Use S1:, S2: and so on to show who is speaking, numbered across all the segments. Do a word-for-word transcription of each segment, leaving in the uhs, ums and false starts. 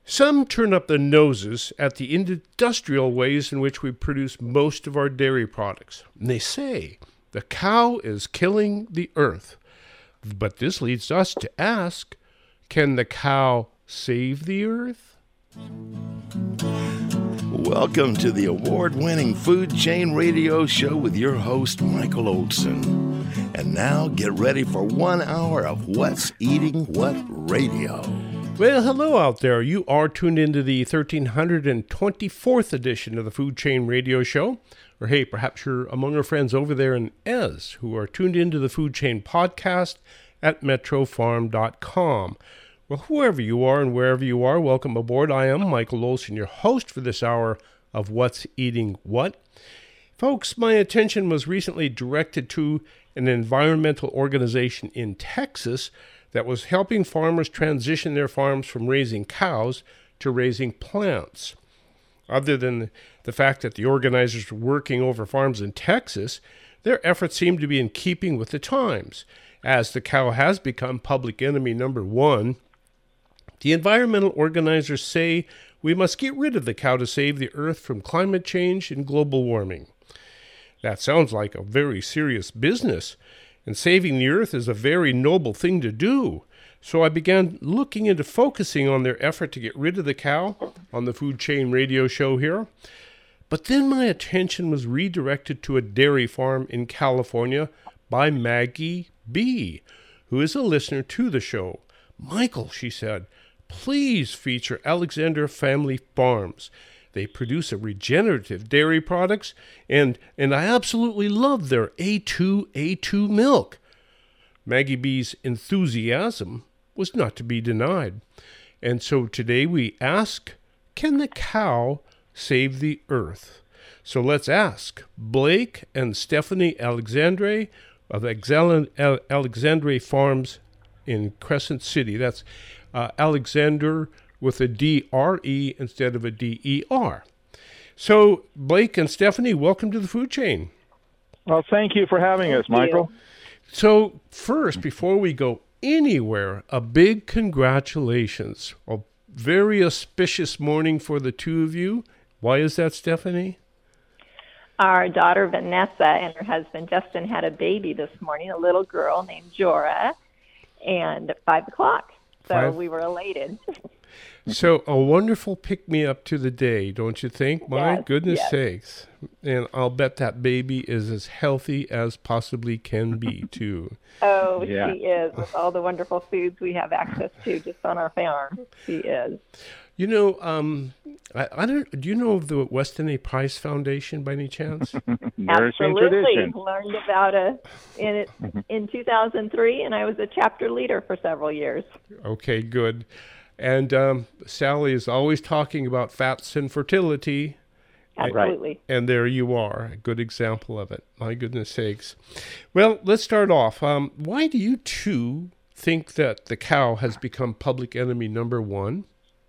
S1: Some turn up their noses at the industrial ways in which we produce most of our dairy products. And they say the cow is killing the earth. But this leads us to ask, can the cow save the earth?
S2: Welcome to the award-winning Food Chain Radio Show with your host, Michael Olson. And now get ready for one hour of What's Eating What Radio.
S1: Well, hello out there. You are tuned into the one thousand three hundred twenty-fourth edition of the Food Chain Radio Show. Or hey, perhaps you're among our friends over there in Ez who are tuned into the Food Chain podcast at metro farm dot com. Well, whoever you are and wherever you are, welcome aboard. I am Michael Olson, your host for this hour of What's Eating What. Folks, my attention was recently directed to an environmental organization in Texas that was helping farmers transition their farms from raising cows to raising plants. Other than the fact that the organizers were working over farms in Texas, their efforts seemed to be in keeping with the times. As the cow has become public enemy number one, the environmental organizers say we must get rid of the cow to save the earth from climate change and global warming. That sounds like a very serious business, and saving the earth is a very noble thing to do. So I began looking into focusing on their effort to get rid of the cow on the Food Chain Radio Show here. But then my attention was redirected to a dairy farm in California by Maggie B., who is a listener to the show. Michael, she said, please feature Alexander Family Farms. They produce a regenerative dairy products, and, and I absolutely love their A two A two milk. Maggie B's enthusiasm was not to be denied. And so today we ask, can the cow save the earth? So let's ask Blake and Stephanie Alexandre of Alexandre Farms in Crescent City. That's uh, Alexander with a D R E instead of a D E R. So, Blake and Stephanie, welcome to the Food Chain.
S3: Well, thank you for having us, Michael.
S1: So, first, before we go anywhere, a big congratulations. A very auspicious morning for the two of you. Why is that, Stephanie?
S4: Our daughter, Vanessa, and her husband, Justin, had a baby this morning, a little girl named Jorah, and at five o'clock. So Five. we were elated.
S1: So a wonderful pick-me-up to the day, don't you think? My
S4: yes,
S1: goodness
S4: yes.
S1: sakes. And I'll bet that baby is as healthy as possibly can be, too.
S4: Oh,
S3: yeah.
S4: she is, with all the wonderful foods we have access to just on our farm. She is.
S1: You know, um, I, I don't. Do you know of the Weston A. Price Foundation by any chance?
S3: Nourishing
S4: Absolutely.
S3: tradition.
S4: Learned about it in it in two thousand three, and I was a chapter leader for several years.
S1: Okay, good. And um, Sally is always talking about fats and fertility.
S4: Absolutely.
S1: And, and there you are, a good example of it. My goodness sakes. Well, let's start off. Um, why do you two think that the cow has become public enemy number one?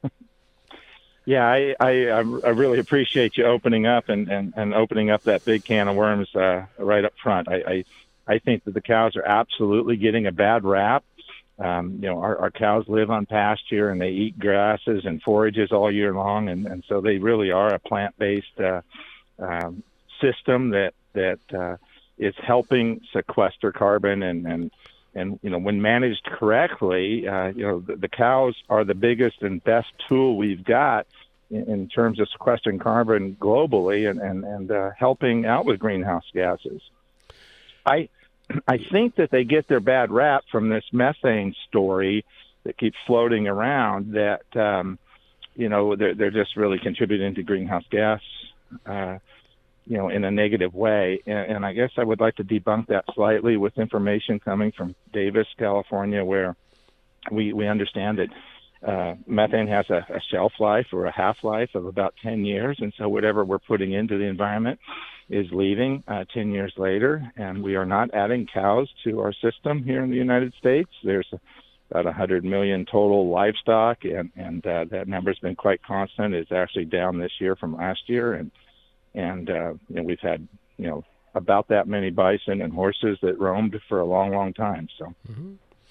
S3: Yeah, I, I I really appreciate you opening up and, and, and opening up that big can of worms uh, right up front. I, I I think that the cows are absolutely getting a bad rap. Um, you know, our, our cows live on pasture and they eat grasses and forages all year long, and, and so they really are a plant-based uh, um, system that that uh, is helping sequester carbon and, and and you know, when managed correctly, uh, you know, the, the cows are the biggest and best tool we've got in, in terms of sequestering carbon globally and and and uh, helping out with greenhouse gases. I. I think that they get their bad rap from this methane story that keeps floating around that, um, you know, they're, they're just really contributing to greenhouse gas, uh, you know, in a negative way. And, and I guess I would like to debunk that slightly with information coming from Davis, California, where we, we understand that uh, methane has a, a shelf life or a half-life of about ten years. And so whatever we're putting into the environment is leaving uh, ten years later, and we are not adding cows to our system here in the United States. There's about one hundred million total livestock, and, and uh, that number's been quite constant. It's actually down this year from last year, and and uh, you know, we've had you know about that many bison and horses that roamed for a long, long time. So.
S1: Mm-hmm.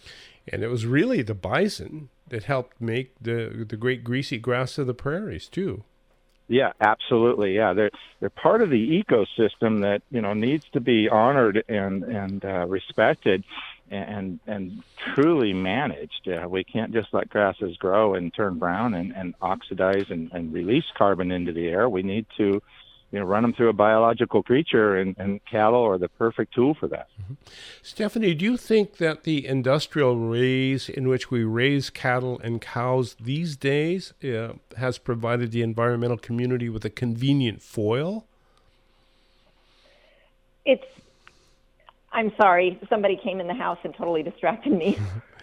S1: And it was really the bison that helped make the the great greasy grass of the prairies too.
S3: Yeah, absolutely. Yeah, they're they're part of the ecosystem that, you know, needs to be honored and and uh, respected, and and truly managed. Uh, we can't just let grasses grow and turn brown and, and oxidize and, and release carbon into the air. We need to, you know, run them through a biological creature, and, and cattle are the perfect tool for that.
S1: Mm-hmm. Stephanie, do you think that the industrial ways in which we raise cattle and cows these days uh, has provided the environmental community with a convenient foil?
S4: It's, I'm sorry, somebody came in the house and totally distracted me.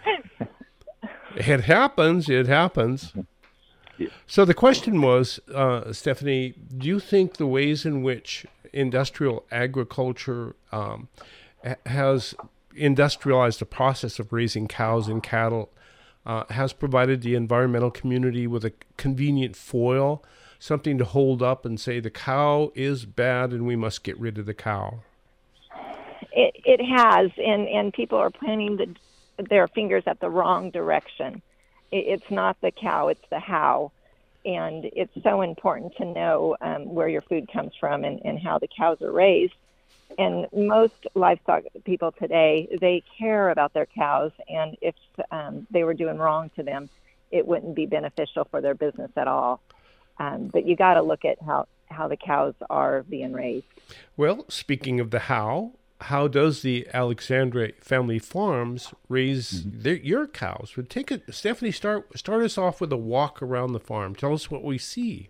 S1: It happens, it happens. So the question was, uh, Stephanie, do you think the ways in which industrial agriculture um, has industrialized the process of raising cows and cattle uh, has provided the environmental community with a convenient foil, something to hold up and say the cow is bad and we must get rid of the cow?
S4: It, it has, and, and people are pointing the, their fingers at the wrong direction. It's not the cow, it's the how. And it's so important to know um, where your food comes from and, and how the cows are raised. And most livestock people today, they care about their cows. And if um, they were doing wrong to them, it wouldn't be beneficial for their business at all. Um, but you got to look at how, how the cows are being raised.
S1: Well, speaking of the how, how does the Alexandra Family Farms raise mm-hmm. their, your cows? Would take it, Stephanie. Start start us off with a walk around the farm. Tell us what we see.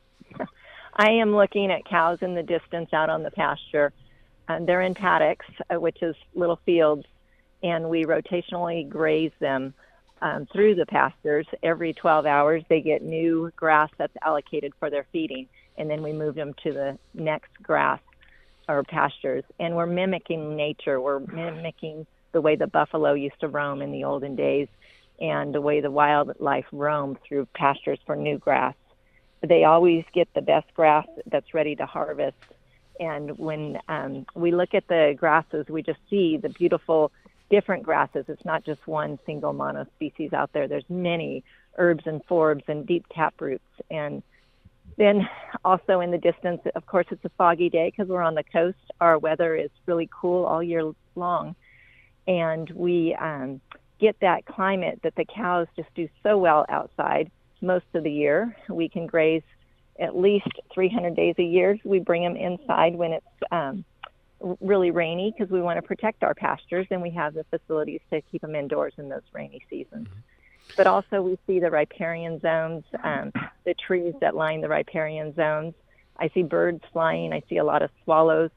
S4: I am looking at cows in the distance out on the pasture. Um, they're in paddocks, uh, which is little fields, and we rotationally graze them um, through the pastures. Every twelve hours, they get new grass that's allocated for their feeding, and then we move them to the next grass or pastures. And we're mimicking nature. We're mimicking the way the buffalo used to roam in the olden days and the way the wildlife roamed through pastures for new grass. They always get the best grass that's ready to harvest. And when um, we look at the grasses, we just see the beautiful different grasses. It's not just one single monospecies out there. There's many herbs and forbs and deep taproots. And then also in the distance, of course, it's a foggy day because we're on the coast. Our weather is really cool all year long. And we um, get that climate that the cows just do so well outside most of the year. We can graze at least three hundred days a year. We bring them inside when it's um, really rainy because we want to protect our pastures, and we have the facilities to keep them indoors in those rainy seasons. Mm-hmm. But also we see the riparian zones, um, the trees that line the riparian zones. I see birds flying. I see a lot of swallows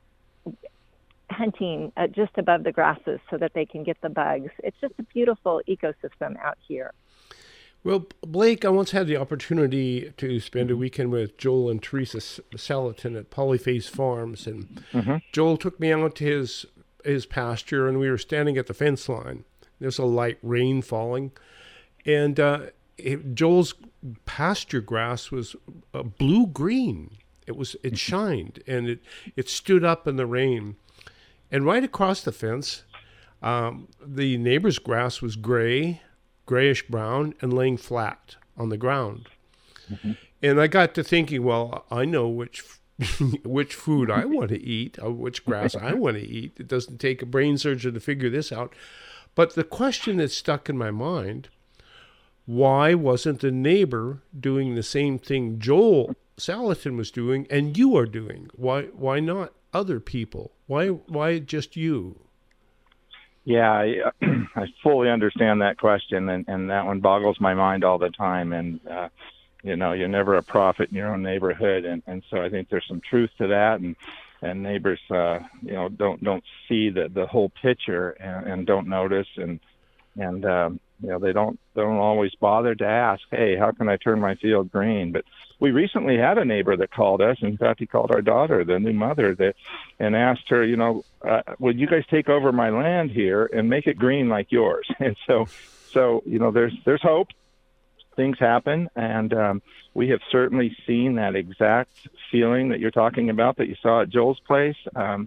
S4: hunting uh, just above the grasses so that they can get the bugs. It's just a beautiful ecosystem out here.
S1: Well, Blake, I once had the opportunity to spend a weekend with Joel and Teresa Salatin at Polyphase Farms, and mm-hmm. Joel took me out to his his pasture, and we were standing at the fence line. There's a light rain falling, and uh, it, Joel's pasture grass was uh, blue-green. It was it shined, and it, it stood up in the rain. And right across the fence, um, the neighbor's grass was gray, grayish brown, and laying flat on the ground. Mm-hmm. And I got to thinking, well, I know which which food I want to eat, or which grass I want to eat. It doesn't take a brain surgeon to figure this out. But the question that stuck in my mind, why wasn't the neighbor doing the same thing Joel Salatin was doing and you are doing? Why why not other people? Why why just you?
S3: Yeah, I, I fully understand that question, and, and that one boggles my mind all the time. And, uh, you know, you're never a prophet in your own neighborhood. And, and so I think there's some truth to that. And, and neighbors, uh, you know, don't don't see the, the whole picture and, and don't notice. And, and um, you know, they don't don't always bother to ask, hey, how can I turn my field green? But we recently had a neighbor that called us. In fact, he called our daughter, the new mother, that, and asked her, you know, uh, would you guys take over my land here and make it green like yours? And so, so you know, there's there's hope. Things happen, and um, we have certainly seen that exact feeling that you're talking about that you saw at Joel's place. Um,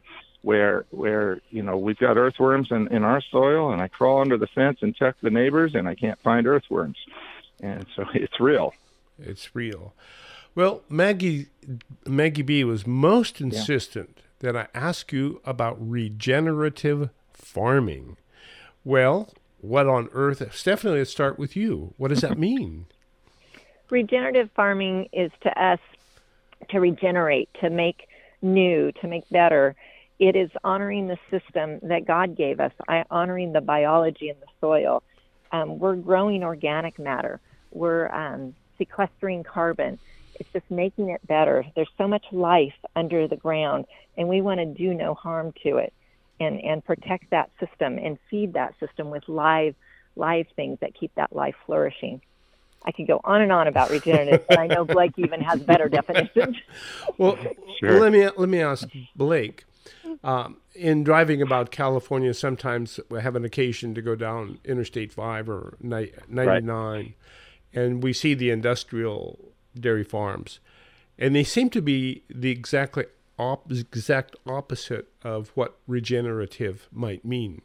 S3: where where you know we've got earthworms in, in our soil, and I crawl under the fence and check the neighbors, and I can't find earthworms, and so it's real.
S1: It's real. Well, Maggie Maggie B was most insistent yeah. that I ask you about regenerative farming. Well, what on earth? Stephanie, let's start with you. What does that mean?
S4: Regenerative farming is to us to regenerate, to make new, to make better. It is honoring the system that God gave us, honoring the biology in the soil. Um, we're growing organic matter. We're um, sequestering carbon. It's just making it better. There's so much life under the ground, and we want to do no harm to it and, and protect that system and feed that system with live, live things that keep that life flourishing. I could go on and on about regenerative, but I know Blake even has better definitions.
S1: Well, sure. let me let me ask Blake. Um, in driving about California, sometimes we have an occasion to go down Interstate five or ninety-nine, right. and we see the industrial dairy farms, and they seem to be the exactly op- exact opposite of what regenerative might mean.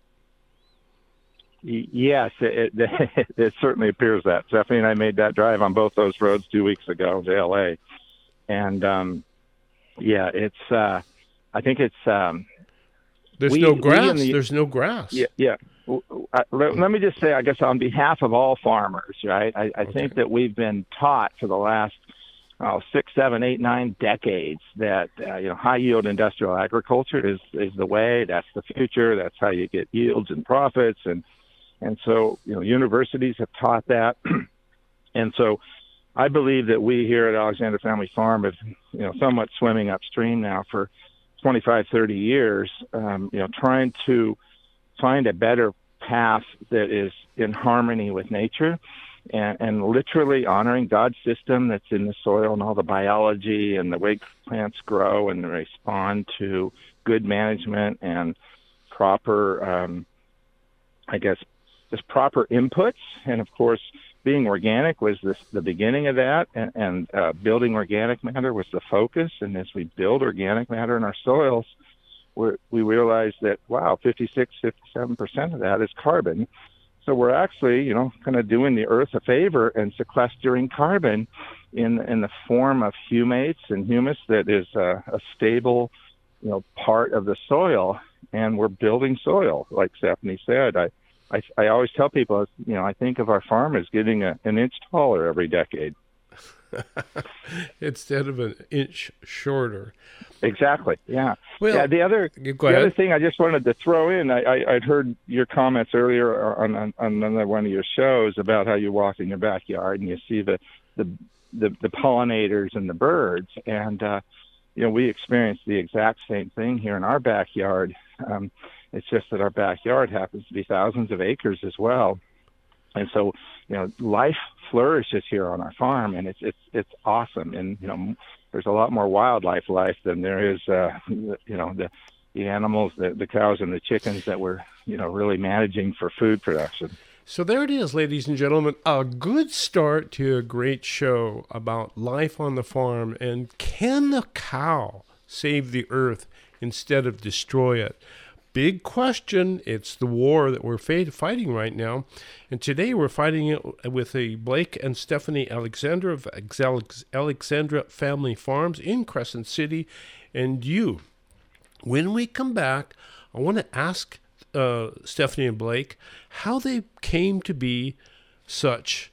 S3: Yes, it, it, it certainly appears that. Stephanie and I made that drive on both those roads two weeks ago to L A. And, um, yeah, it's, uh, I think it's... Um,
S1: There's
S3: we,
S1: no grass.
S3: The,
S1: There's no grass.
S3: Yeah, yeah. I, let, let me just say, I guess, on behalf of all farmers, right, I, I okay. think that we've been taught for the last oh, six, seven, eight, nine decades that, uh, you know, high-yield industrial agriculture is, is the way. That's the future. That's how you get yields and profits. And And so, you know, universities have taught that. And so I believe that we here at Alexander Family Farm have, you know, somewhat swimming upstream now for twenty-five, thirty years, um, you know, trying to find a better path that is in harmony with nature and, and literally honoring God's system that's in the soil and all the biology and the way plants grow and respond to good management and proper, um, I guess, just proper inputs. And of course, being organic was this, the beginning of that, and, and uh, building organic matter was the focus. And as we build organic matter in our soils, we're, we realized that, wow, fifty-six, fifty-seven percent of that is carbon. So we're actually, you know, kind of doing the earth a favor and sequestering carbon in in the form of humates and humus that is a, a stable, you know, part of the soil. And we're building soil, like Stephanie said. I I, I always tell people, you know, I think of our farm as getting a, an inch taller every decade.
S1: Instead of an inch shorter.
S3: Exactly, yeah.
S1: Well,
S3: yeah the other the
S1: ahead.
S3: other thing I just wanted to throw in, I, I, I'd heard your comments earlier on, on, on another one of your shows about how you walk in your backyard and you see the, the, the, the pollinators and the birds. And, uh, you know, we experienced the exact same thing here in our backyard. Um, It's just that our backyard happens to be thousands of acres as well. And so, you know, life flourishes here on our farm, and it's it's it's awesome. And, you know, there's a lot more wildlife life than there is, uh, you know, the the animals, the, the cows and the chickens that we're, you know, really managing for food production.
S1: So there it is, ladies and gentlemen, a good start to a great show about life on the farm. And can the cow save the earth instead of destroy it? Big question. It's the war that we're fighting right now. And today we're fighting it with a Blake and Stephanie Alexandra of Alexandra Family Farms in Crescent City. And you, when we come back, I want to ask uh, Stephanie and Blake how they came to be such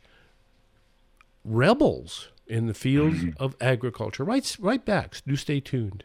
S1: rebels in the fields mm-hmm. of agriculture. Right, right back. Do stay tuned.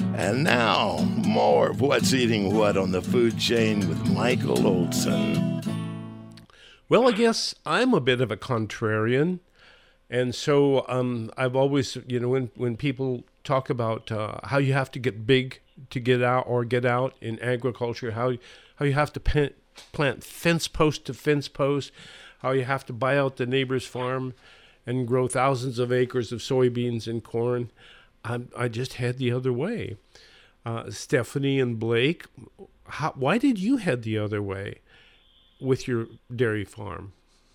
S2: And now, more of What's Eating What on the Food Chain with Michael Olson.
S1: Well, I guess I'm a bit of a contrarian. And so um, I've always, you know, when, when people talk about uh, how you have to get big to get out or get out in agriculture, how, how you have to plant, plant fence post to fence post, how you have to buy out the neighbor's farm and grow thousands of acres of soybeans and corn, I'm, I just head the other way. Uh, Stephanie and Blake, how, why did you head the other way with your dairy farm?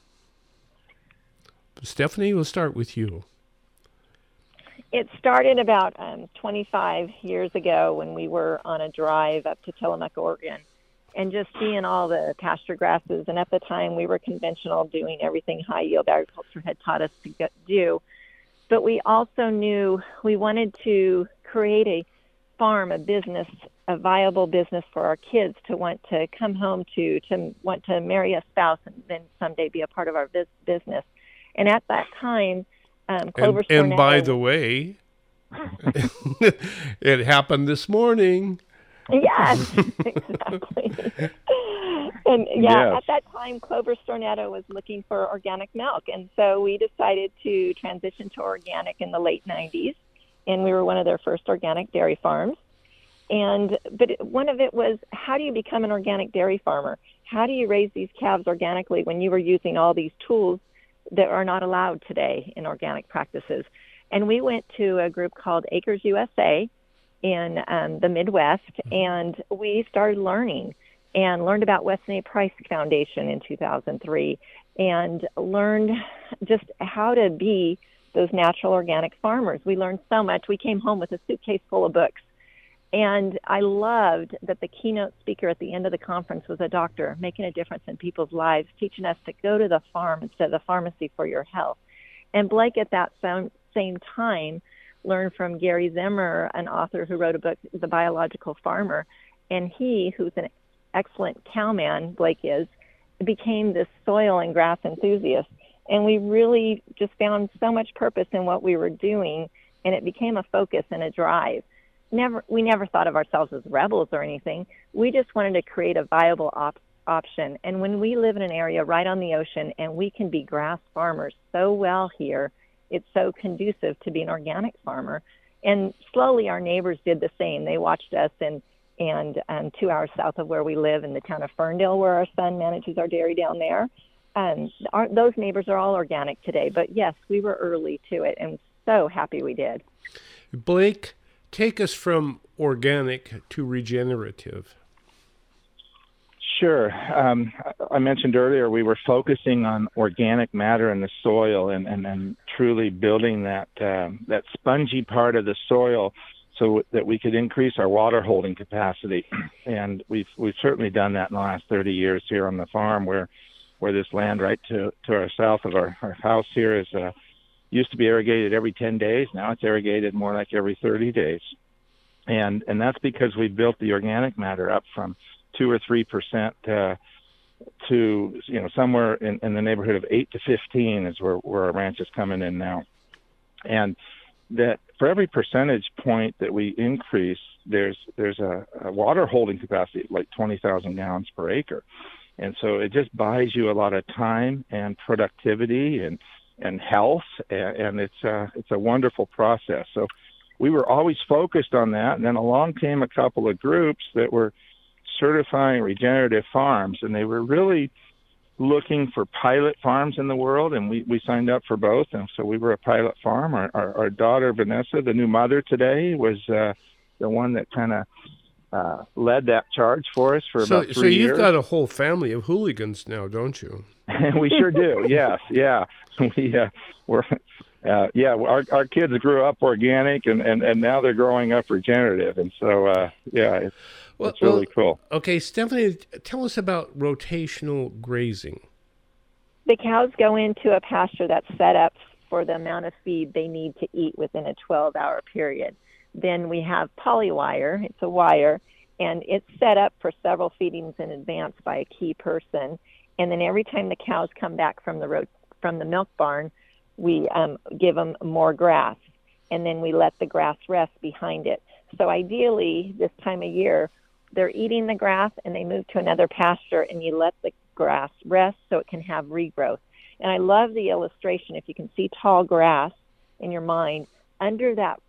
S1: Stephanie, we'll start with you.
S4: It started about um, twenty-five years ago when we were on a drive up to Tillamook, Oregon, and just seeing all the pasture grasses. And at the time, we were conventional, doing everything high-yield agriculture had taught us to get, do. But we also knew we wanted to create a farm, a business, a viable business for our kids to want to come home to, to want to marry a spouse and then someday be a part of our biz- business. And at that time, um, Clover
S1: And, and by
S4: Stornetto,
S1: the way, it happened this morning.
S4: Yes, exactly. And yeah,
S3: Yes.
S4: at that time, Clover Stornetto was looking for organic milk. And so we decided to transition to organic in the late nineties. And we were one of their first organic dairy farms. And but it, one of it was, how do you become an organic dairy farmer? How do you raise these calves organically when you were using all these tools that are not allowed today in organic practices? And we went to a group called Acres U S A in um, the Midwest, and we started learning and learned about Weston A. Price Foundation in two thousand three and learned just how to be those natural organic farmers. We learned so much. We came home with a suitcase full of books. And I loved that the keynote speaker at the end of the conference was a doctor making a difference in people's lives, teaching us to go to the farm instead of the pharmacy for your health. And Blake, at that same time, learned from Gary Zimmer, an author who wrote a book, The Biological Farmer. And he, who's an excellent cowman, Blake is, became this soil and grass enthusiast. And we really just found so much purpose in what we were doing, and it became a focus and a drive. Never, we never thought of ourselves as rebels or anything. We just wanted to create a viable op- option. And when we live in an area right on the ocean and we can be grass farmers so well here, it's so conducive to be an organic farmer. And slowly our neighbors did the same. They watched us, and and um, two hours south of where we live in the town of Ferndale, where our son manages our dairy down there, um, our, those neighbors are all organic today. But yes, we were early to it, and so happy we did.
S1: Blake, take us from organic to regenerative.
S3: Sure. Um, I mentioned earlier we were focusing on organic matter in the soil and, and, and truly building that um, that spongy part of the soil so that we could increase our water holding capacity. And we've we've certainly done that in the last thirty years here on the farm, where where this land right to, to our south of our, our house here is uh, used to be irrigated every ten days. Now it's irrigated more like every thirty days. And and that's because we built the organic matter up from two or three percent uh, to, you know, somewhere in, in the neighborhood of eight to fifteen is where, where our ranch is coming in now. And that for every percentage point that we increase, there's there's a, a water holding capacity of like twenty thousand gallons per acre. And so it just buys you a lot of time and productivity and and health, and, and it's a, it's a wonderful process. So we were always focused on that, and then along came a couple of groups that were certifying regenerative farms, and they were really looking for pilot farms in the world, and we, we signed up for both, and so we were a pilot farm. Our, our, our daughter, Vanessa, the new mother today, was uh, the one that kind of uh, led that charge for us for
S1: so,
S3: about three
S1: so you've
S3: years.
S1: got a whole family of hooligans now, don't you?
S3: We sure do. Yes, yeah. We uh, we're uh, yeah. Our our kids grew up organic, and, and, and now they're growing up regenerative, and so uh, yeah, it's,
S1: well,
S3: it's really
S1: well,
S3: cool.
S1: Okay, Stephanie, tell us about rotational grazing.
S4: The cows go into a pasture that's set up for the amount of feed they need to eat within a twelve-hour period. Then we have polywire. It's a wire, and it's set up for several feedings in advance by a key person. And then every time the cows come back from the road, from the milk barn, we um, give them more grass, and then we let the grass rest behind it. So ideally, this time of year, they're eating the grass and they move to another pasture, and you let the grass rest so it can have regrowth. And I love the illustration. If you can see tall grass in your mind, under that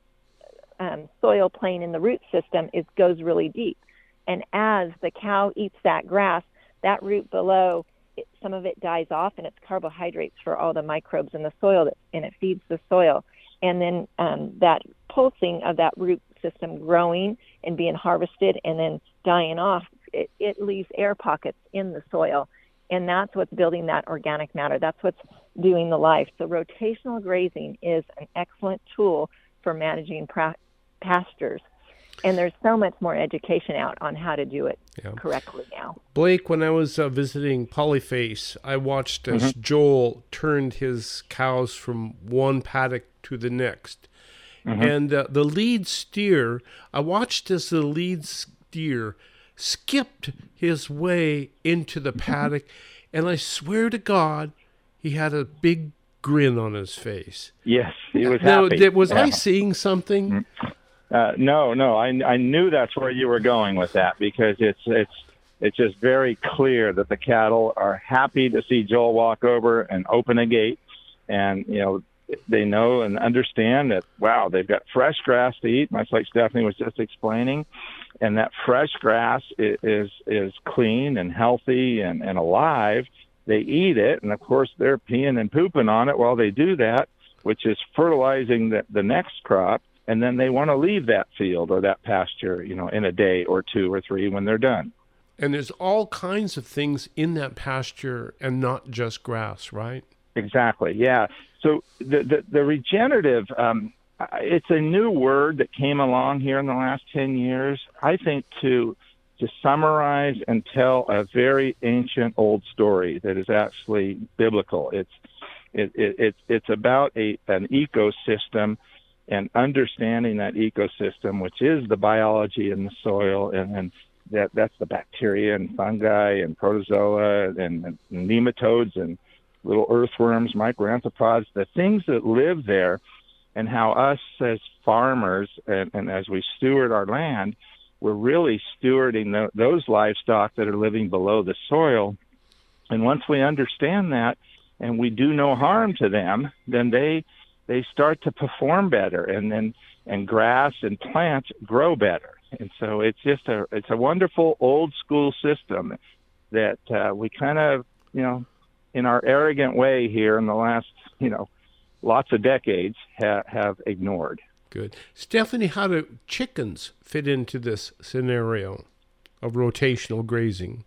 S4: um, soil plane in the root system, it goes really deep. And as the cow eats that grass, that root below, it, some of it dies off, and it's carbohydrates for all the microbes in the soil, that, and it feeds the soil. And then um, that pulsing of that root system growing and being harvested and then dying off, it, it leaves air pockets in the soil. And that's what's building that organic matter. That's what's doing the life. So rotational grazing is an excellent tool for managing pra- pastures. And there's so much more education out on how to do it yeah. correctly now.
S1: Blake, when I was uh, visiting Polyface, I watched as mm-hmm. Joel turned his cows from one paddock to the next. Mm-hmm. And uh, the lead steer, I watched as the lead steer skipped his way into the paddock, and I swear to God, he had a big grin on his face.
S3: Yes, he was
S1: now,
S3: happy.
S1: Did, was
S3: yeah.
S1: I seeing something?
S3: Mm-hmm. Uh, no, no, I, I knew that's where you were going with that, because it's it's it's just very clear that the cattle are happy to see Joel walk over and open a gate, and you know they know and understand that, wow, they've got fresh grass to eat, much like Stephanie was just explaining, and that fresh grass is is, is clean and healthy and, and alive. They eat it, and of course they're peeing and pooping on it while they do that, which is fertilizing the, the next crop. And then they want to leave that field or that pasture, you know, in a day or two or three when they're done.
S1: And there's all kinds of things in that pasture and not just grass, right?
S3: Exactly, yeah. So the the, the regenerative, um, it's a new word that came along here in the last ten years, I think, to to summarize and tell a very ancient old story that is actually biblical. It's it, it, it it's about a an ecosystem, and understanding that ecosystem, which is the biology in the soil, and, and that that's the bacteria and fungi and protozoa and, and nematodes and little earthworms, microanthropods, the things that live there, and how us as farmers and, and as we steward our land, we're really stewarding the, those livestock that are living below the soil. And once we understand that and we do no harm to them, then they they start to perform better, and then and grass and plants grow better. And so it's just a it's a wonderful old school system that uh, we kind of, you know, in our arrogant way here in the last, you know, lots of decades ha- have ignored.
S1: Good. Stephanie, how do chickens fit into this scenario of rotational grazing?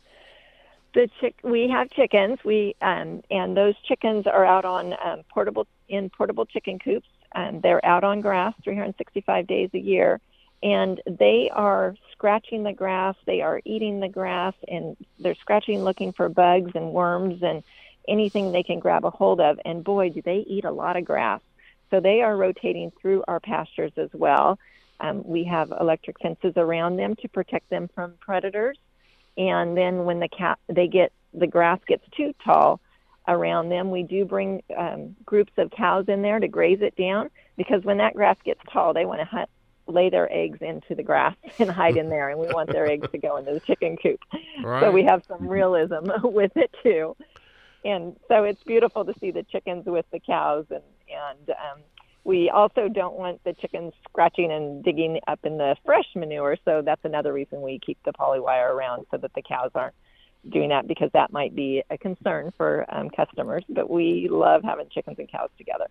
S4: The chick, we have chickens. We um, and those chickens are out on um, portable in portable chicken coops. And they're out on grass three hundred sixty-five days a year, and they are scratching the grass. They are eating the grass, and they're scratching, looking for bugs and worms and anything they can grab a hold of. And boy, do they eat a lot of grass! So they are rotating through our pastures as well. Um, we have electric fences around them to protect them from predators. And then when the cat they get the grass gets too tall around them, we do bring um, groups of cows in there to graze it down, because when that grass gets tall, they want to hunt, lay their eggs into the grass and hide in there, and we want their eggs to go into the chicken coop. Right. So we have some realism with it too. And so it's beautiful to see the chickens with the cows, and, and um, we also don't want the chickens scratching and digging up in the fresh manure, so that's another reason we keep the polywire around, so that the cows aren't doing that, because that might be a concern for um, customers. But we love having chickens and cows together.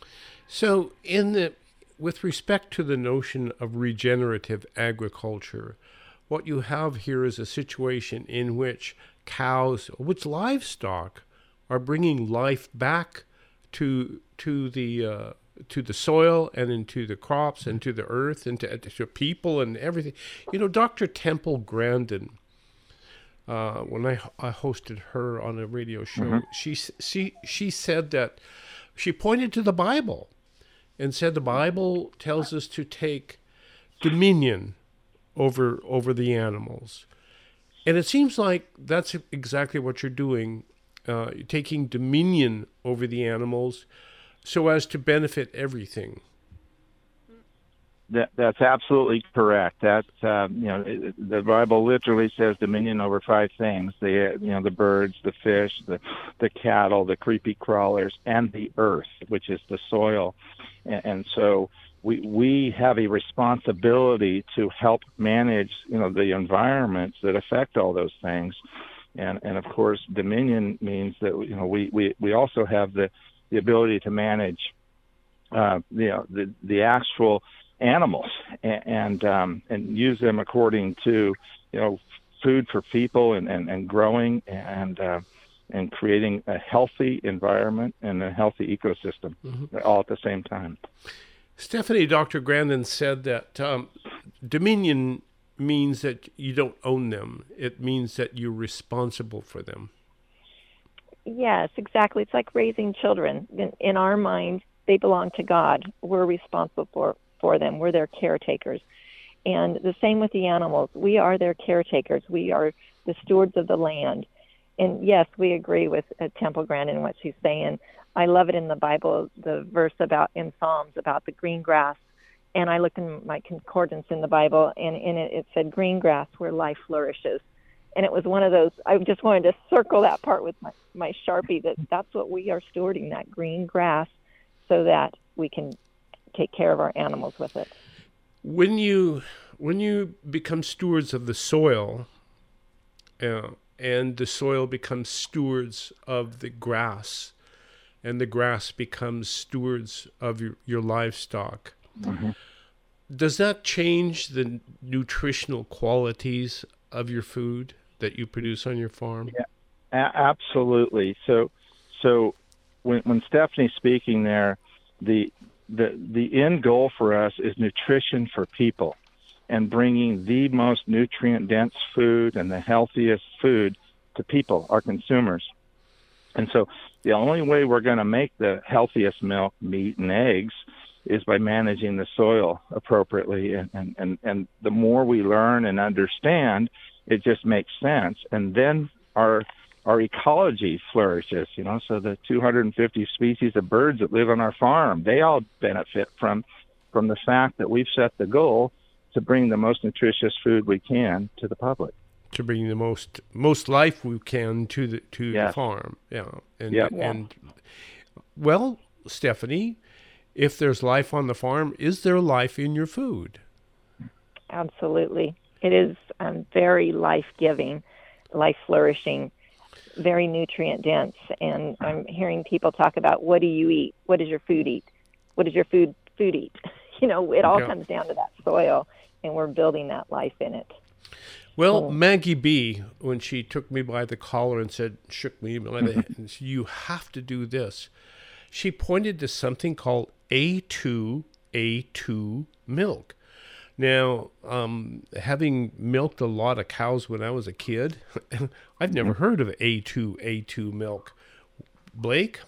S1: So in the with respect to the notion of regenerative agriculture, what you have here is a situation in which cows, which livestock, are bringing life back to to the uh, to the soil and into the crops and to the earth and to, to people and everything. You know, Doctor Temple Grandin, uh, when I, I hosted her on a radio show, mm-hmm. she she she said that she pointed to the Bible and said the Bible tells us to take dominion over over the animals, and it seems like that's exactly what you're doing. Uh, taking dominion over the animals so as to benefit everything.
S3: That, that's absolutely correct. That uh, you know, it, the Bible literally says dominion over five things: the you know, the birds, the fish, the the cattle, the creepy crawlers, and the earth, which is the soil. And, and so we we have a responsibility to help manage, you know, the environments that affect all those things. And and of course, dominion means that, you know, we we, we also have the the ability to manage, uh, you know, the the actual animals and and, um, and use them according to, you know, food for people and, and, and growing and uh, and creating a healthy environment and a healthy ecosystem, mm-hmm. all at the same time.
S1: Stephanie, Doctor Grandin said that um, dominion means that you don't own them. It means that you're responsible for them.
S4: Yes, exactly. It's like raising children. In, in our mind, they belong to God. We're responsible for for them. We're their caretakers. And the same with the animals. We are their caretakers. We are the stewards of the land. And yes, we agree with uh, Temple Grandin and what she's saying. I love it in the Bible, the verse about in Psalms about the green grass. And I looked in my concordance in the Bible, and in it, it said green grass where life flourishes. And it was one of those, I just wanted to circle that part with my, my Sharpie, that that's what we are stewarding, that green grass, so that we can take care of our animals with it.
S1: When you when you become stewards of the soil, uh, and the soil becomes stewards of the grass, and the grass becomes stewards of your, your livestock, mm-hmm. does that change the nutritional qualities of your food that you produce on your farm?
S3: Yeah, a- absolutely. So, so when when Stephanie's speaking there, the the the end goal for us is nutrition for people, and bringing the most nutrient dense food and the healthiest food to people, our consumers. And so the only way we're going to make the healthiest milk, meat, and eggs is by managing the soil appropriately. And, and, and, and the more we learn and understand, it just makes sense. And then our our ecology flourishes, you know, so the two hundred fifty species of birds that live on our farm, they all benefit from from the fact that we've set the goal to bring the most nutritious food we can to the public.
S1: To bring the most most life we can to the to
S3: yes.
S1: the farm. Yeah. And
S3: yep.
S1: and well, Stephanie, if there's life on the farm, is there life in your food?
S4: Absolutely. It is um, very life-giving, life-flourishing, very nutrient-dense. And I'm hearing people talk about, what do you eat? What does your food eat? What does your food food eat? You know, it all yeah. comes down to that soil, and we're building that life in it.
S1: Well, oh. Maggie B., when she took me by the collar and said, shook me by the head, and said, you have to do this, she pointed to something called A two A two milk. Now, um, having milked a lot of cows when I was a kid, I've never heard of A two A two milk. Blake?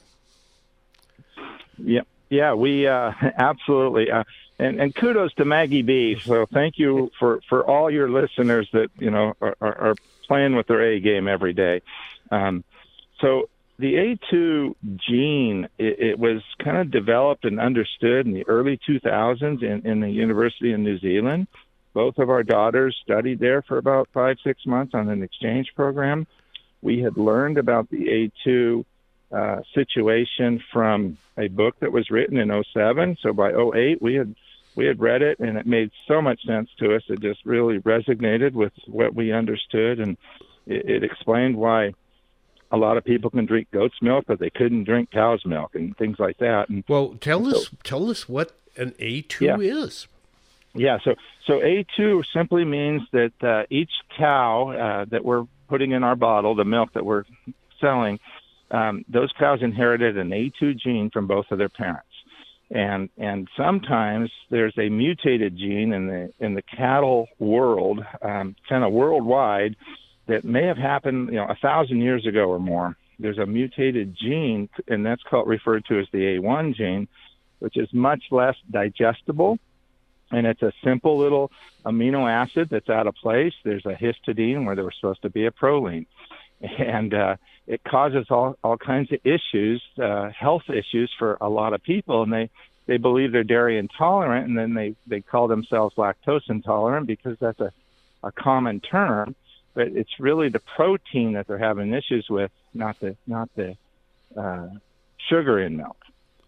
S3: Yeah, yeah, we uh, absolutely. Uh, and, and kudos to Maggie B. So thank you for, for all your listeners that, you know, are, are playing with their A game every day. Um, so the A two gene, it, it was kind of developed and understood in the early two thousands in, in the University of New Zealand. Both of our daughters studied there for about five, six months on an exchange program. We had learned about the A two uh, situation from a book that was written in oh seven. So by oh eight, we had we had read it, and it made so much sense to us. It just really resonated with what we understood, and it, it explained why a lot of people can drink goat's milk, but they couldn't drink cow's milk and things like that. And
S1: well, tell so, us tell us what an A two
S3: yeah.
S1: is.
S3: Yeah, so so A two simply means that uh, each cow uh, that we're putting in our bottle, the milk that we're selling, um, those cows inherited an A two gene from both of their parents. And and sometimes there's a mutated gene in the in the cattle world, um, kind of worldwide, that may have happened, you know, a thousand years ago or more. There's a mutated gene, and that's called referred to as the A one gene, which is much less digestible, and it's a simple little amino acid that's out of place. There's a histidine where there was supposed to be a proline, and uh, it causes all all kinds of issues, uh, health issues for a lot of people, and they they believe they're dairy intolerant, and then they, they call themselves lactose intolerant because that's a, a common term. But it's really the protein that they're having issues with, not the not the uh, sugar in milk.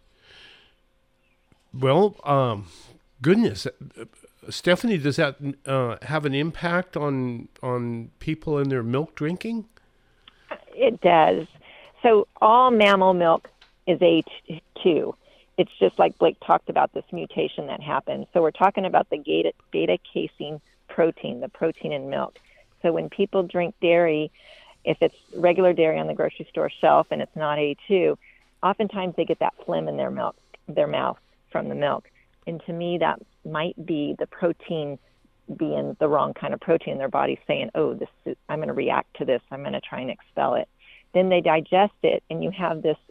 S1: Well, um, goodness, Stephanie, does that uh, have an impact on on people in their milk drinking?
S4: It does. So all mammal milk is A two. It's just like Blake talked about, this mutation that happened. So we're talking about the beta, beta casein protein, the protein in milk. So when people drink dairy, if it's regular dairy on the grocery store shelf and it's not A two, oftentimes they get that phlegm in their milk, their mouth from the milk. And to me, that might be the protein being the wrong kind of protein in their body, saying, oh, this is, I'm going to react to this. I'm going to try and expel it. Then they digest it, and you have this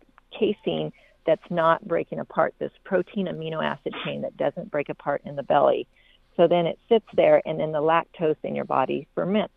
S4: casein that's not breaking apart, this protein amino acid chain that doesn't break apart in the belly. So then it sits there, and then the lactose in your body ferments.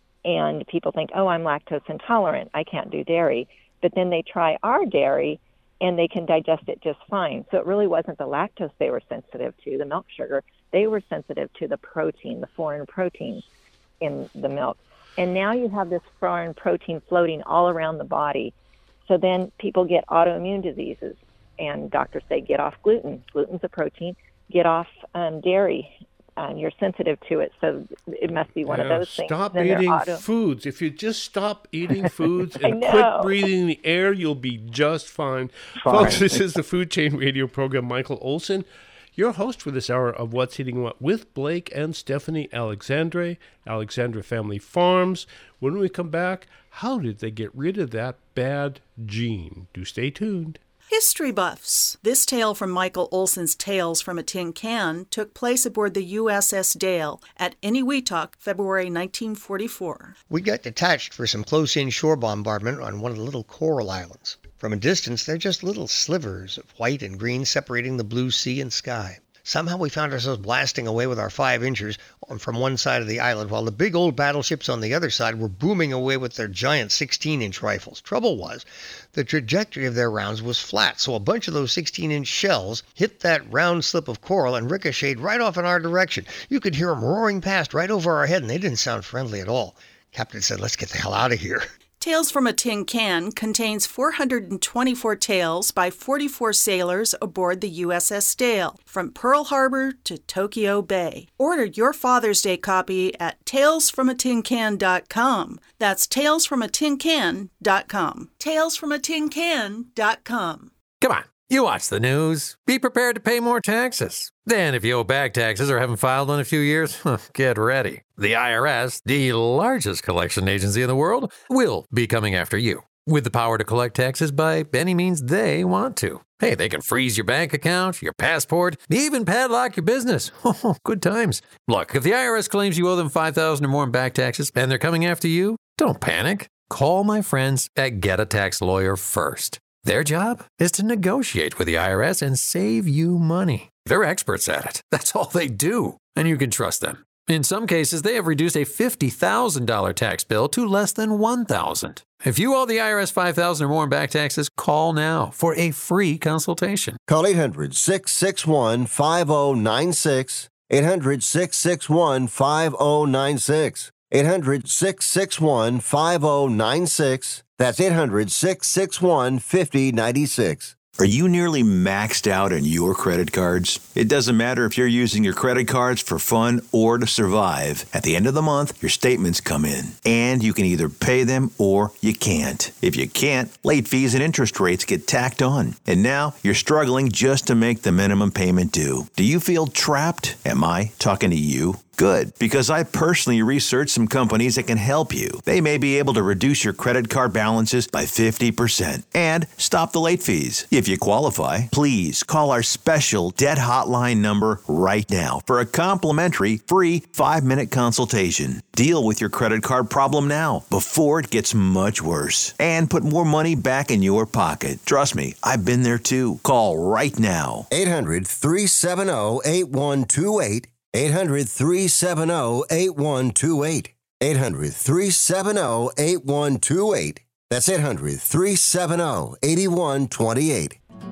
S4: And people think, oh, I'm lactose intolerant. I can't do dairy. But then they try our dairy, and they can digest it just fine. So it really wasn't the lactose they were sensitive to, the milk sugar. They were sensitive to the protein, the foreign protein in the milk. And now you have this foreign protein floating all around the body. So then people get autoimmune diseases, and doctors say, get off gluten. Gluten's a protein. Get off um, dairy. Um, you're sensitive to it, so it must be one
S1: yeah,
S4: of those things.
S1: Stop
S4: then
S1: eating
S4: auto-
S1: foods. If you just stop eating foods and
S4: know.
S1: quit breathing the air, you'll be just fine.
S3: Fine.
S1: Folks, this is the Food Chain Radio program. Michael Olson, your host for this hour of What's Eating What with Blake and Stephanie Alexandre, Alexandre Family Farms. When we come back, how did they get rid of that bad gene? Do stay tuned.
S5: History buffs. This tale from Michael Olson's Tales from a Tin Can took place aboard the U S S Dale at Eniwetok, February nineteen forty-four.
S6: We got detached for some close-in shore bombardment on one of the little coral islands. From a distance, they're just little slivers of white and green separating the blue sea and sky. Somehow we found ourselves blasting away with our five-inchers from one side of the island, while the big old battleships on the other side were booming away with their giant sixteen-inch rifles. Trouble was, the trajectory of their rounds was flat, so a bunch of those sixteen-inch shells hit that round slip of coral and ricocheted right off in our direction. You could hear them roaring past right over our head, and they didn't sound friendly at all. Captain said, let's get the hell out of here.
S5: Tales from a Tin Can contains four hundred twenty-four tales by forty-four sailors aboard the U S S Dale, from Pearl Harbor to Tokyo Bay. Order your Father's Day copy at tales from a tin can dot com. That's tales from a tin can dot com. tales from a tin can dot com.
S7: Come on, you watch the news. Be prepared to pay more taxes. Then if you owe back taxes or haven't filed in a few years, get ready. The I R S, the largest collection agency in the world, will be coming after you with the power to collect taxes by any means they want to. Hey, they can freeze your bank account, your passport, even padlock your business. Oh, good times. Look, if the I R S claims you owe them five thousand dollars or more in back taxes and they're coming after you, don't panic. Call my friends at Get a Tax Lawyer first. Their job is to negotiate with the I R S and save you money. They're experts at it. That's all they do. And you can trust them. In some cases, they have reduced a fifty thousand dollars tax bill to less than one thousand dollars. If you owe the I R S five thousand dollars or more in back taxes, call now for a free consultation.
S8: Call eight hundred, six six one, five oh nine six. eight hundred, six six one, five oh nine six. eight hundred, six six one, five oh nine six. That's eight hundred, six six one, five oh nine six.
S9: Are you nearly maxed out on your credit cards? It doesn't matter if you're using your credit cards for fun or to survive. At the end of the month, your statements come in, and you can either pay them or you can't. If you can't, late fees and interest rates get tacked on. And now you're struggling just to make the minimum payment due. Do you feel trapped? Am I talking to you? Good, because I personally researched some companies that can help you. They may be able to reduce your credit card balances by fifty percent and stop the late fees. If you qualify, please call our special debt hotline number right now for a complimentary free five-minute consultation. Deal with your credit card problem now before it gets much worse and put more money back in your pocket. Trust me, I've been there too. Call right now.
S8: eight hundred, three seven zero, eight one two eight. eight hundred, three seven zero, eight one two eight. eight hundred, three seven zero, eight one two eight. That's eight hundred, three seven zero, eight one two eight.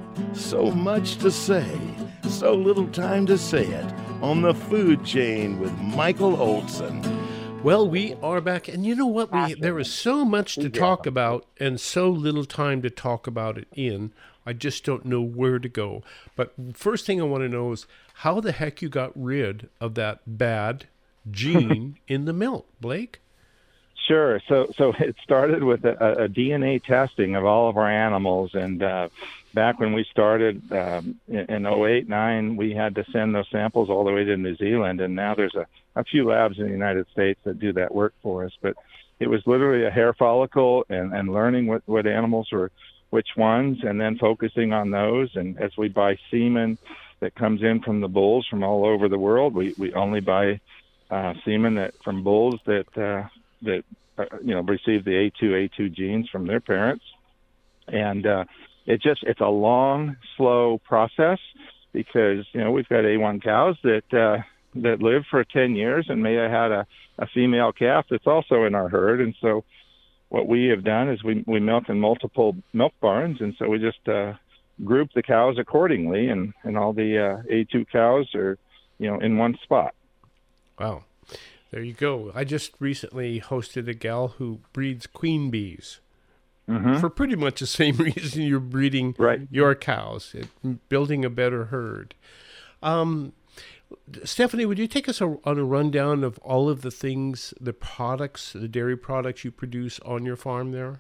S2: So much to say, so little time to say it on the Food Chain with Michael Olson.
S1: Well, we are back, and you know what? We there is so much to talk about and so little time to talk about it in. I just don't know where to go. But first thing I want to know is how the heck you got rid of that bad gene in the milk, Blake?
S3: Sure. So, so it started with a, a D N A testing of all of our animals, and uh, back when we started um, in, in oh eight, nine, we had to send those samples all the way to New Zealand, and now there's a, a few labs in the United States that do that work for us. But it was literally a hair follicle and, and learning what, what animals were, which ones, and then focusing on those. And as we buy semen that comes in from the bulls from all over the world, we, we only buy uh, semen that from bulls that uh, that uh, you know receive the A two A two genes from their parents. And uh, it just it's a long, slow process because you know we've got A one cows that uh, that live for ten years and may have had a, a female calf that's also in our herd, and so what we have done is we we milk in multiple milk barns, and so we just uh, group the cows accordingly, and, and all the uh, A two cows are, you know, in one spot.
S1: Wow. There you go. I just recently hosted a gal who breeds queen bees mm-hmm. for pretty much the same reason you're breeding
S3: right.
S1: your cows, it, building a better herd. Um, Stephanie, would you take us a, on a rundown of all of the things, the products, the dairy products you produce on your farm there?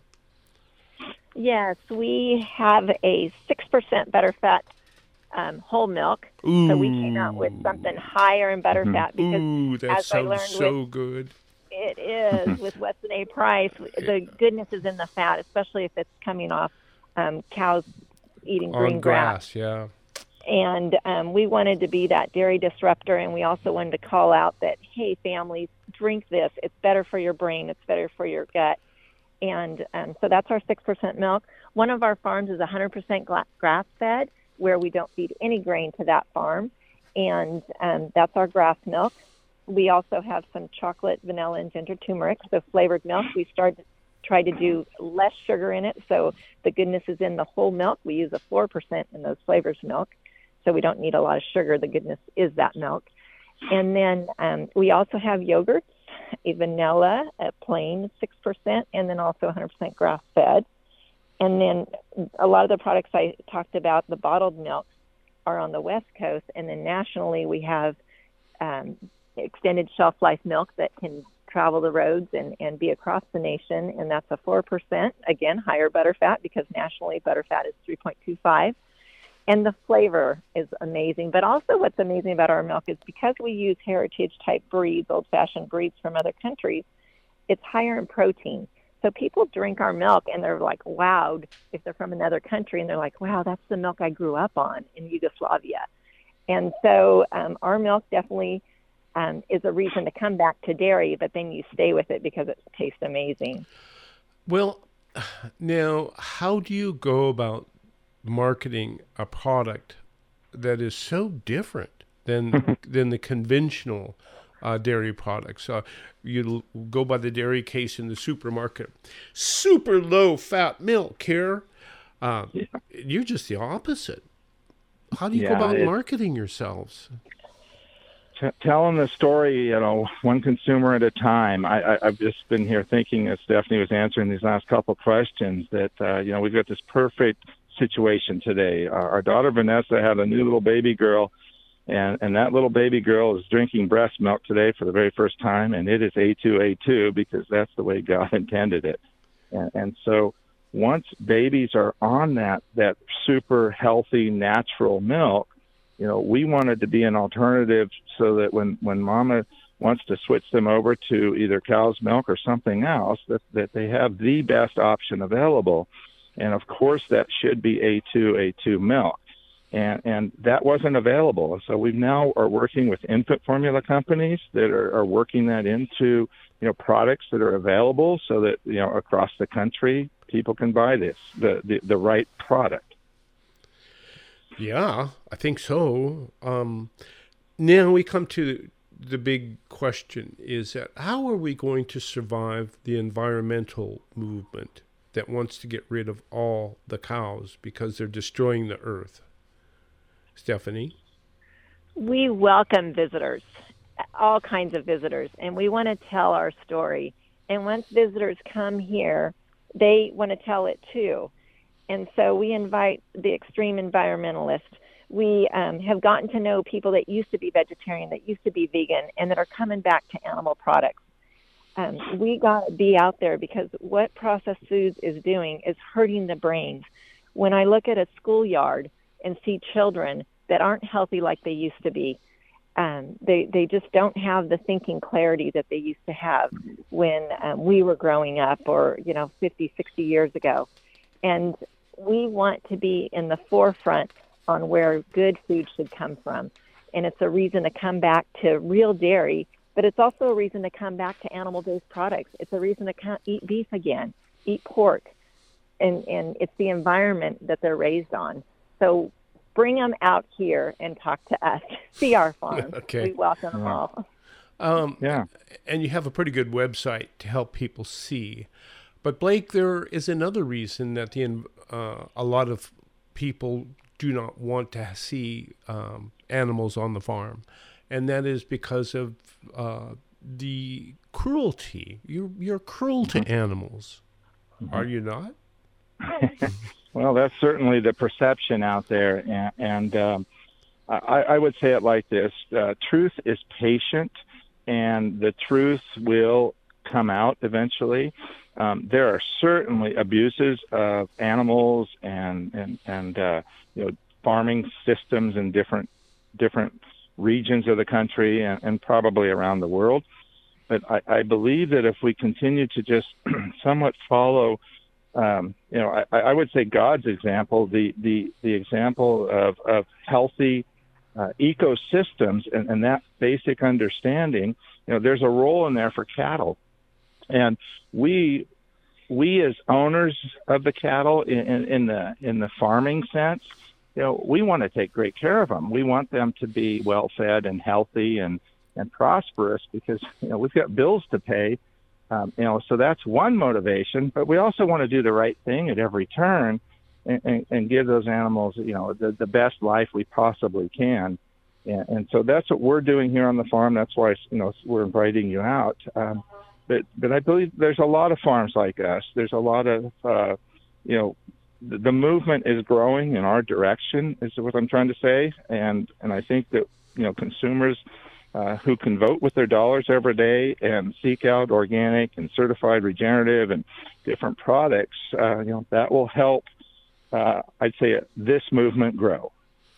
S4: Yes, we have a six percent better fat um, whole milk.
S1: Ooh.
S4: So we came out with something higher in better
S1: mm-hmm.
S4: fat because
S1: Ooh, that
S4: as
S1: sounds
S4: I learned
S1: so
S4: with,
S1: good.
S4: It is. With Weston A. Price, the goodness is in the fat, especially if it's coming off um, cows eating green
S1: on
S4: grass.
S1: grass. Yeah.
S4: And um, we wanted to be that dairy disruptor, and we also wanted to call out that, hey, families, drink this. It's better for your brain. It's better for your gut. And um, so that's our six percent milk. One of our farms is one hundred percent grass-fed, where we don't feed any grain to that farm, and um, that's our grass milk. We also have some chocolate, vanilla, and ginger turmeric, so flavored milk. We started try to do less sugar in it, so the goodness is in the whole milk. We use a four percent in those flavors milk. So we don't need a lot of sugar. The goodness is that milk. And then um, we also have yogurts, a vanilla, a plain six percent, and then also one hundred percent grass-fed. And then a lot of the products I talked about, the bottled milk, are on the West Coast. And then nationally we have um, extended shelf life milk that can travel the roads and, and be across the nation. And that's a four percent, again, higher butterfat because nationally butterfat is three point two five. And the flavor is amazing. But also what's amazing about our milk is because we use heritage-type breeds, old-fashioned breeds from other countries, it's higher in protein. So people drink our milk, and they're like, wowed if they're from another country, and they're like, wow, that's the milk I grew up on in Yugoslavia. And so um, our milk definitely um, is a reason to come back to dairy, but then you stay with it because it tastes amazing.
S1: Well, now, how do you go about marketing a product that is so different than than the conventional uh, dairy products? Uh, you go by the dairy case in the supermarket, super low fat milk here. Uh, yeah. You're just the opposite. How do you
S3: yeah,
S1: go about
S3: it,
S1: marketing yourselves?
S3: T- telling the story, you know, one consumer at a time. I, I, I've just been here thinking, as Stephanie was answering these last couple of questions, that uh, you know we've got this perfect situation today. Uh, our daughter Vanessa had a new little baby girl, and, and that little baby girl is drinking breast milk today for the very first time, and it is A two A two because that's the way God intended it. And, and so once babies are on that, that super healthy, natural milk, you know, we wanted to be an alternative so that when, when mama wants to switch them over to either cow's milk or something else, that, that they have the best option available. And of course, that should be A two A two milk. And and that wasn't available. So we now are working with infant formula companies that are, are working that into, you know, products that are available so that, you know, across the country, people can buy this, the, the, the right product.
S1: Yeah, I think so. Um, now we come to the big question is that how are we going to survive the environmental movement that wants to get rid of all the cows because they're destroying the earth? Stephanie?
S4: We welcome visitors, all kinds of visitors, and we want to tell our story. And once visitors come here, they want to tell it too. And so we invite the extreme environmentalists. We um, have gotten to know people that used to be vegetarian, that used to be vegan, and that are coming back to animal products. Um, we got to be out there because what processed foods is doing is hurting the brains. When I look at a schoolyard and see children that aren't healthy like they used to be, um, they, they just don't have the thinking clarity that they used to have when um, we were growing up, or, you know, fifty, sixty years ago. And we want to be in the forefront on where good food should come from. And it's a reason to come back to real dairy, but it's also a reason to come back to animal-based products. It's a reason to come, eat beef again, eat pork. And, and it's the environment that they're raised on. So bring them out here and talk to us. See our farm.
S1: Okay.
S4: We welcome them all.
S1: Um,
S3: Yeah.
S1: And you have a pretty good website to help people see. But Blake, there is another reason that the uh, a lot of people do not want to see um, animals on the farm, and that is because of uh, the cruelty. You're you're cruel to animals, mm-hmm. Are you not?
S3: Well, that's certainly the perception out there, and, and um, I, I would say it like this: uh, truth is patient, and the truth will come out eventually. Um, there are certainly abuses of animals and and and uh, you know, farming systems in different different regions of the country and, and probably around the world. But I, I believe that if we continue to just somewhat follow, um, you know, I, I would say God's example, the the the example of of healthy uh, ecosystems, and, and that basic understanding, you know, there's a role in there for cattle. And we, we as owners of the cattle in, in, in the in the farming sense, you know, we want to take great care of them. We want them to be well fed and healthy and, and prosperous because, you know, we've got bills to pay. Um, you know, so that's one motivation. But we also want to do the right thing at every turn and, and, and give those animals, you know, the, the best life we possibly can. And, and so that's what we're doing here on the farm. That's why, you know, we're inviting you out. Um, But, but I believe there's a lot of farms like us. There's a lot of, uh, you know, the, the movement is growing in our direction, is what I'm trying to say. And, and I think that, you know, consumers uh, who can vote with their dollars every day and seek out organic and certified regenerative and different products, uh, you know, that will help, uh, I'd say, this movement grow.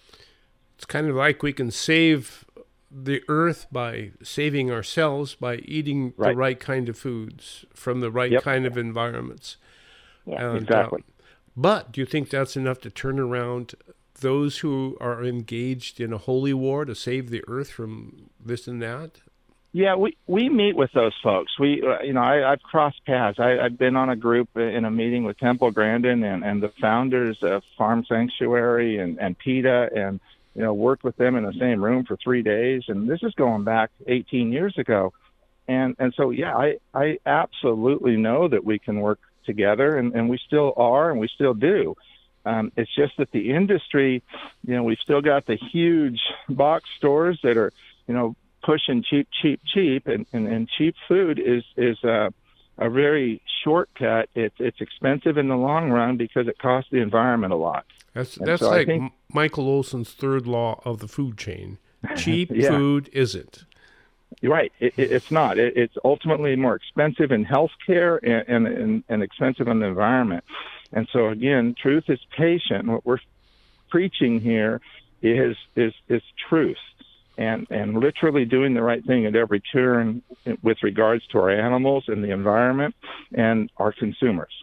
S1: It's kind of like we can save the earth by saving ourselves by eating
S3: right.
S1: the right kind of foods from the right
S3: yep.
S1: kind of environments.
S4: Yeah,
S1: and,
S3: exactly.
S1: Uh, but do you think that's enough to turn around those who are engaged in a holy war to save the earth from this and that?
S3: Yeah, we, we meet with those folks. We, uh, you know, I, I've crossed paths. I, I've been on a group in a meeting with Temple Grandin and, and the founders of Farm Sanctuary and, and PETA, and you know, worked with them in the same room for three days. And this is going back eighteen years ago. And and so, yeah, I, I absolutely know that we can work together, and, and we still are, and we still do. Um, it's just that the industry, you know, we've still got the huge box stores that are, you know, pushing cheap, cheap, cheap, and, and, and cheap food is, is uh, a very shortcut. It's, it's expensive in the long run because it costs the environment a lot.
S1: That's
S3: And
S1: that's
S3: so I
S1: like
S3: think-
S1: M- Michael Olson's third law of the food chain. Cheap
S3: Yeah.
S1: food isn't.
S3: You're right. It, it, it's not. It, it's ultimately more expensive in healthcare and, and, and, and expensive on the environment. And so, again, truth is patient. What we're preaching here is is is truth, and and literally doing the right thing at every turn with regards to our animals and the environment and our consumers.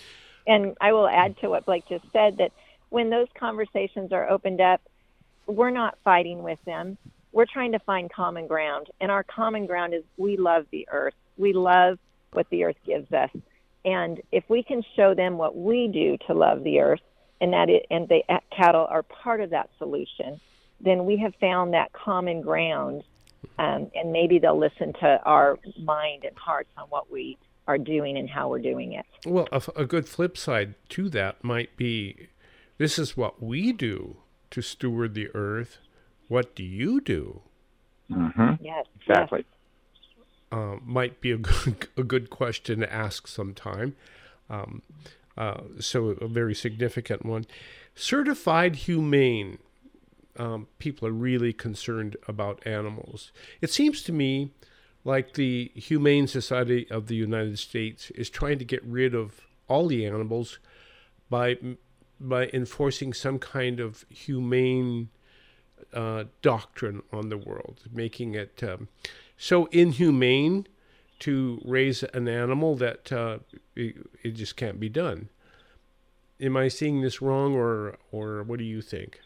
S4: And I will add to what Blake just said, that when those conversations are opened up, we're not fighting with them. We're trying to find common ground. And our common ground is we love the earth. We love what the earth gives us. And if we can show them what we do to love the earth, and that it, and the cattle are part of that solution, then we have found that common ground. Um, and maybe they'll listen to our mind and hearts on what we are doing and how we're doing it.
S1: Well, a, a good flip side to that might be, this is what we do to steward the earth. What do you do?
S3: Mm-hmm.
S4: Yes,
S3: exactly.
S4: Yes.
S1: Uh, might be a good, a good question to ask sometime. Um, uh, so a very significant one. Certified humane. Um, people are really concerned about animals. It seems to me like the Humane Society of the United States is trying to get rid of all the animals by by enforcing some kind of humane uh, doctrine on the world, making it um, so inhumane to raise an animal that uh, it, it just can't be done. Am I seeing this wrong, or or what do you think?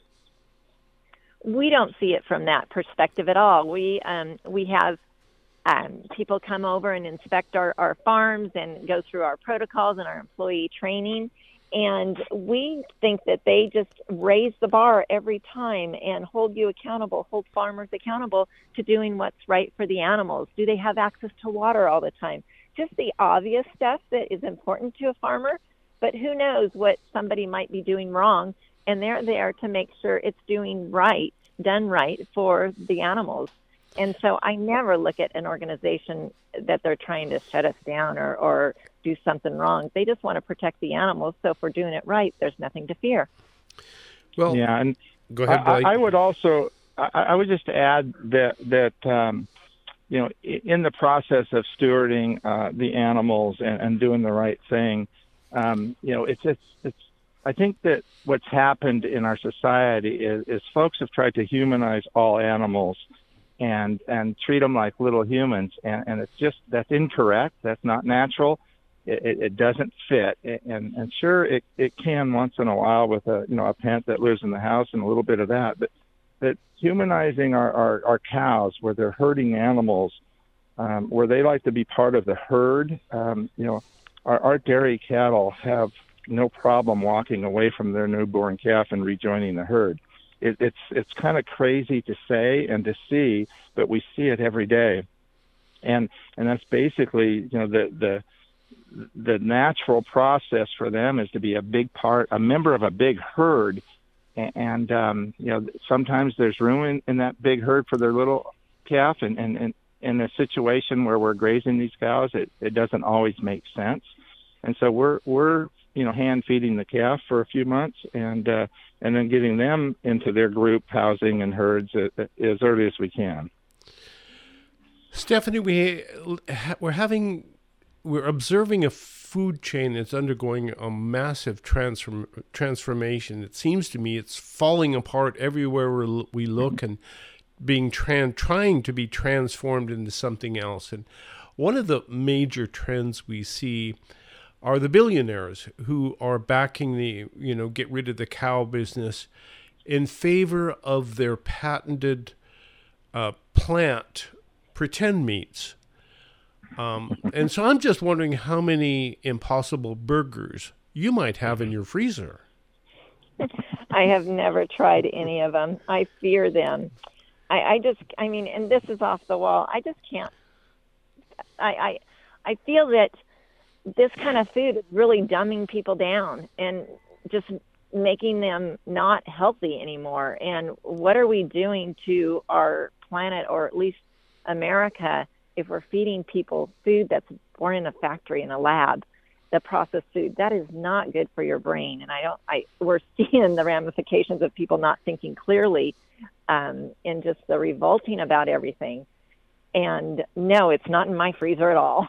S4: We don't see it from that perspective at all. We um, we have um, people come over and inspect our, our farms and go through our protocols and our employee training. And we think that they just raise the bar every time and hold you accountable, hold farmers accountable to doing what's right for the animals. Do they have access to water all the time? Just the obvious stuff that is important to a farmer, but who knows what somebody might be doing wrong, and they're there to make sure it's doing right, done right for the animals. And so I never look at an organization that they're trying to shut us down or, or do something wrong. They just want to protect the animals. So if we're doing it right, there's nothing to fear.
S1: Well,
S3: yeah, and
S1: go ahead,
S3: I,
S1: Blake.
S3: I would also, I, I would just add that that um, you know, in the process of stewarding uh, the animals and, and doing the right thing, um, you know, it's it's it's. I think that what's happened in our society is, is folks have tried to humanize all animals and and treat them like little humans, and, and it's just, that's incorrect. That's not natural. It, it, it doesn't fit, and and sure it, it can once in a while with a you know a pet that lives in the house and a little bit of that, but that humanizing our, our, our cows where they're herding animals, um, where they like to be part of the herd. Um, you know, our, our dairy cattle have no problem walking away from their newborn calf and rejoining the herd. It, it's it's kind of crazy to say and to see, but we see it every day, and and that's basically you know the the the natural process for them is to be a big part, a member of a big herd, and, and um, you know sometimes there's room in, in that big herd for their little calf, and, and, and in a situation where we're grazing these cows, it, it doesn't always make sense, and so we're we're you know hand feeding the calf for a few months, and uh, and then getting them into their group housing and herds as early as we can.
S1: Stephanie, we we're having we're observing a food chain that's undergoing a massive transform, transformation. It seems to me it's falling apart everywhere we look and being tran, trying to be transformed into something else. And one of the major trends we see are the billionaires who are backing the, you know, get rid of the cow business in favor of their patented uh, plant pretend meats. Um, and so I'm just wondering how many Impossible Burgers you might have in your freezer.
S4: I have never tried any of them. I fear them. I, I just, I mean, and this is off the wall. I just can't. I, I, I feel that this kind of food is really dumbing people down and just making them not healthy anymore. And what are we doing to our planet, or at least America, if we're feeding people food that's born in a factory, in a lab, the processed food? That is not good for your brain. And I don't, I, we're seeing the ramifications of people not thinking clearly, um, and just the revolting about everything. And no, it's not in my freezer at all.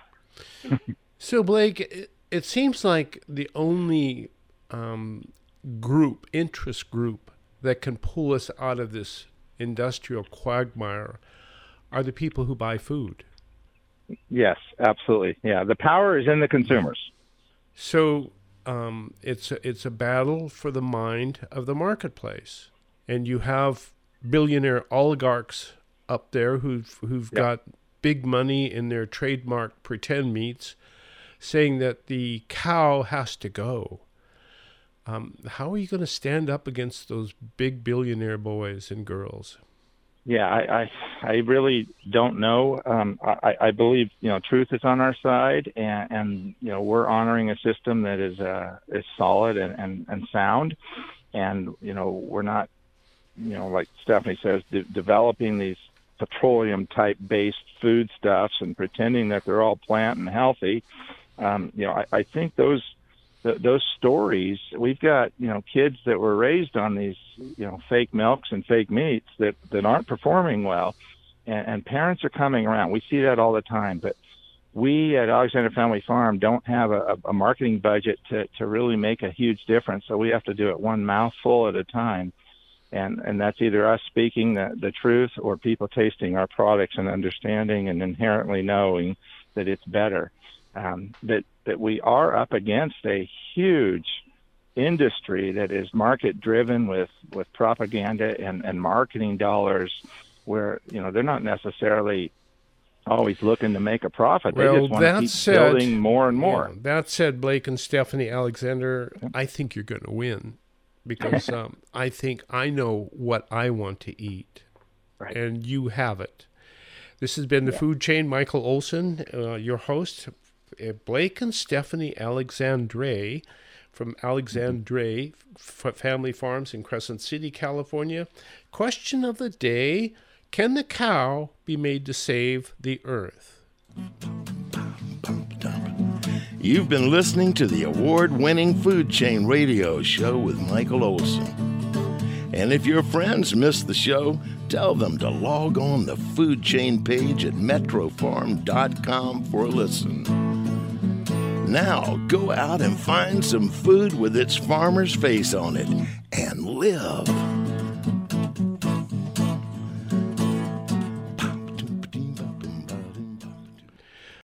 S1: So Blake, it, it seems like the only um, group, interest group, that can pull us out of this industrial quagmire are the people who buy food.
S3: Yes, absolutely. Yeah, the power is in the consumers.
S1: So um, it's a, it's a battle for the mind of the marketplace, and you have billionaire oligarchs up there who've who've yep. got big money in their trademark pretend meats, saying that the cow has to go. Um, how are you going to stand up against those big billionaire boys and girls?
S3: Yeah, I, I, I really don't know. Um, I, I believe, you know, truth is on our side, and, and you know, we're honoring a system that is uh, is solid and, and, and sound, and you know, we're not, you know, like Stephanie says, de- developing these petroleum type based foodstuffs and pretending that they're all plant and healthy. Um, you know, I, I think those th- those stories. We've got, you know, kids that were raised on these, you know, fake milks and fake meats that, that aren't performing well, and, and parents are coming around. We see that all the time, but we at Alexander Family Farm don't have a, a marketing budget to, to really make a huge difference. So we have to do it one mouthful at a time. And, and that's either us speaking the, the truth or people tasting our products and understanding and inherently knowing that it's better. Um, that, that we are up against a huge industry that is market driven with, with propaganda and, and marketing dollars where, you know, they're not necessarily always looking to make a profit. They
S1: well,
S3: just want to keep
S1: said,
S3: building more and more.
S1: Yeah, that said, Blake and Stephanie Alexander, I think you're going to win because um, I think I know what I want to eat,
S3: right.
S1: And you have it. This has been The yeah. Food Chain. Michael Olson, uh, your host. Blake and Stephanie Alexandre from Alexandre F- Family Farms in Crescent City, California. Question of the day: can the cow be made to save the earth?
S2: You've been listening to the award-winning Food Chain Radio Show with Michael Olson. And if your friends missed the show, tell them to log on the Food Chain page at metro farm dot com for a listen. Now, go out and find some food with its farmer's face on it and live.